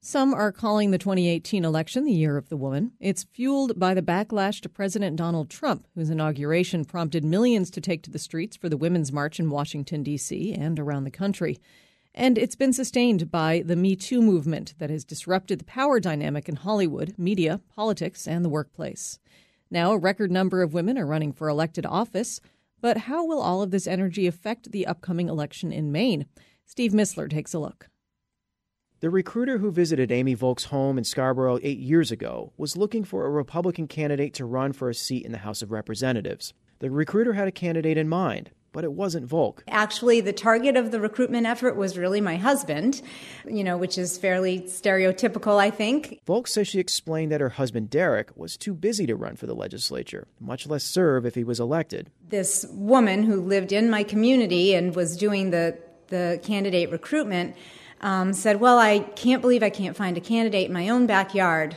Some are calling the 2018 election the year of the woman. It's fueled by the backlash to President Donald Trump, whose inauguration prompted millions to take to the streets for the Women's March in Washington, D.C. and around the country. And it's been sustained by the Me Too movement that has disrupted the power dynamic in Hollywood, media, politics, and the workplace. Now, a record number of women are running for elected office. But how will all of this energy affect the upcoming election in Maine? Steve Missler takes a look. The recruiter who visited Amy Volk's home in Scarborough 8 years ago was looking for a Republican candidate to run for a seat in the House of Representatives. The recruiter had a candidate in mind, but it wasn't Volk. Actually, the target of the recruitment effort was really my husband, which is fairly stereotypical, I think. Volk says she explained that her husband, Derek, was too busy to run for the legislature, much less serve if he was elected. This woman who lived in my community and was doing the candidate recruitment said, well, I can't believe I can't find a candidate in my own backyard.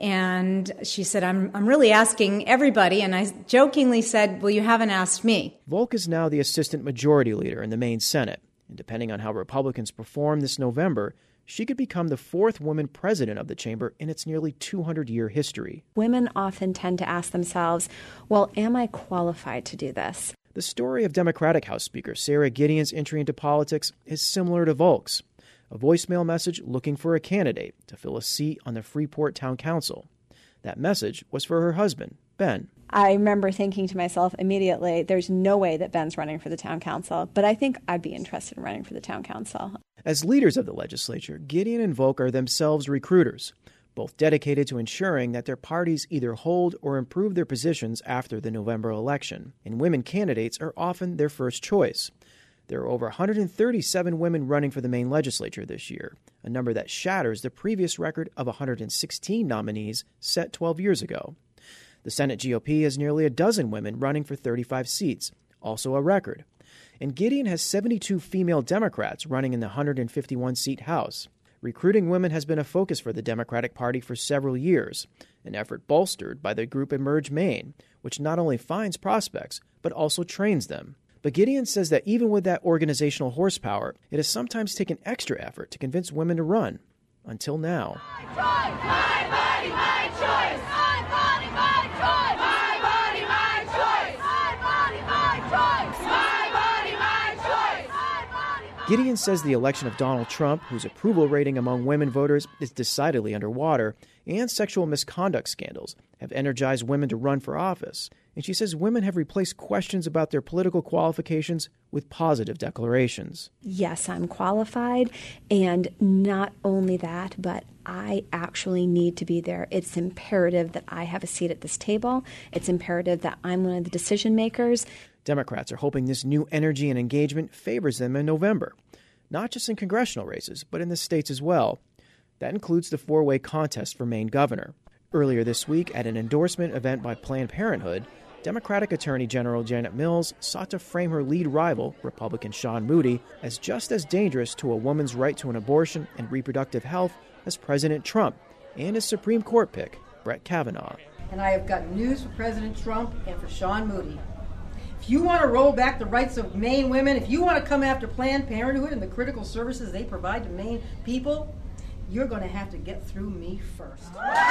And she said, I'm really asking everybody. And I jokingly said, well, you haven't asked me. Volk is now the assistant majority leader in the Maine Senate. And depending on how Republicans perform this November, she could become the fourth woman president of the chamber in its nearly 200-year history. Women often tend to ask themselves, well, am I qualified to do this? The story of Democratic House Speaker Sara Gideon's entry into politics is similar to Volk's. A voicemail message looking for a candidate to fill a seat on the Freeport Town Council. That message was for her husband, Ben. I remember thinking to myself immediately, there's no way that Ben's running for the town council, but I think I'd be interested in running for the town council. As leaders of the legislature, Gideon and Volk are themselves recruiters, both dedicated to ensuring that their parties either hold or improve their positions after the November election. And women candidates are often their first choice. There are over 137 women running for the Maine legislature this year, a number that shatters the previous record of 116 nominees set 12 years ago. The Senate GOP has nearly a dozen women running for 35 seats, also a record. And Gideon has 72 female Democrats running in the 151-seat House. Recruiting women has been a focus for the Democratic Party for several years, an effort bolstered by the group Emerge Maine, which not only finds prospects, but also trains them. But Gideon says that even with that organizational horsepower, it has sometimes taken extra effort to convince women to run. Until now. My choice, my body, my choice. My body, my choice. My body, my choice. My body, my choice. My body, my choice. My body, my choice. Gideon says the election of Donald Trump, whose approval rating among women voters is decidedly underwater, and sexual misconduct scandals have energized women to run for office. And she says women have replaced questions about their political qualifications with positive declarations. Yes, I'm qualified, and not only that, but I actually need to be there. It's imperative that I have a seat at this table. It's imperative that I'm one of the decision makers. Democrats are hoping this new energy and engagement favors them in November, not just in congressional races, but in the states as well. That includes the four-way contest for Maine governor. Earlier this week, at an endorsement event by Planned Parenthood, Democratic Attorney General Janet Mills sought to frame her lead rival, Republican Sean Moody, as just as dangerous to a woman's right to an abortion and reproductive health as President Trump and his Supreme Court pick, Brett Kavanaugh. And I have got news for President Trump and for Sean Moody. If you want to roll back the rights of Maine women, if you want to come after Planned Parenthood and the critical services they provide to Maine people, you're going to have to get through me first.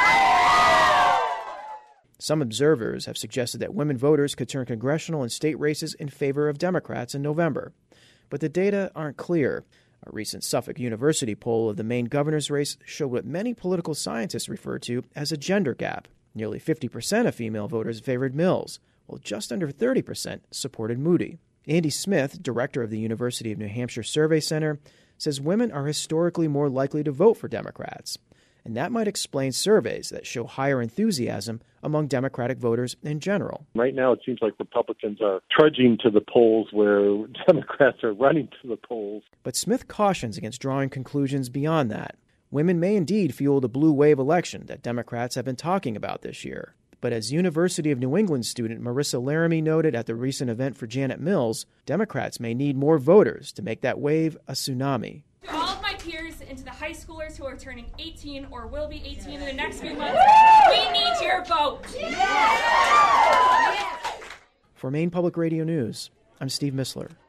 Some observers have suggested that women voters could turn congressional and state races in favor of Democrats in November. But the data aren't clear. A recent Suffolk University poll of the Maine governor's race showed what many political scientists refer to as a gender gap. Nearly 50% of female voters favored Mills, while just under 30% supported Moody. Andy Smith, director of the University of New Hampshire Survey Center, says women are historically more likely to vote for Democrats. And that might explain surveys that show higher enthusiasm among Democratic voters in general. Right now, it seems like Republicans are trudging to the polls where Democrats are running to the polls. But Smith cautions against drawing conclusions beyond that. Women may indeed fuel the blue wave election that Democrats have been talking about this year. But as University of New England student Marissa Laramie noted at the recent event for Janet Mills, Democrats may need more voters to make that wave a tsunami. To all of my peers and to the high schoolers who are turning 18 or will be 18 in the next few months, we need your vote. For Maine Public Radio News, I'm Steve Missler.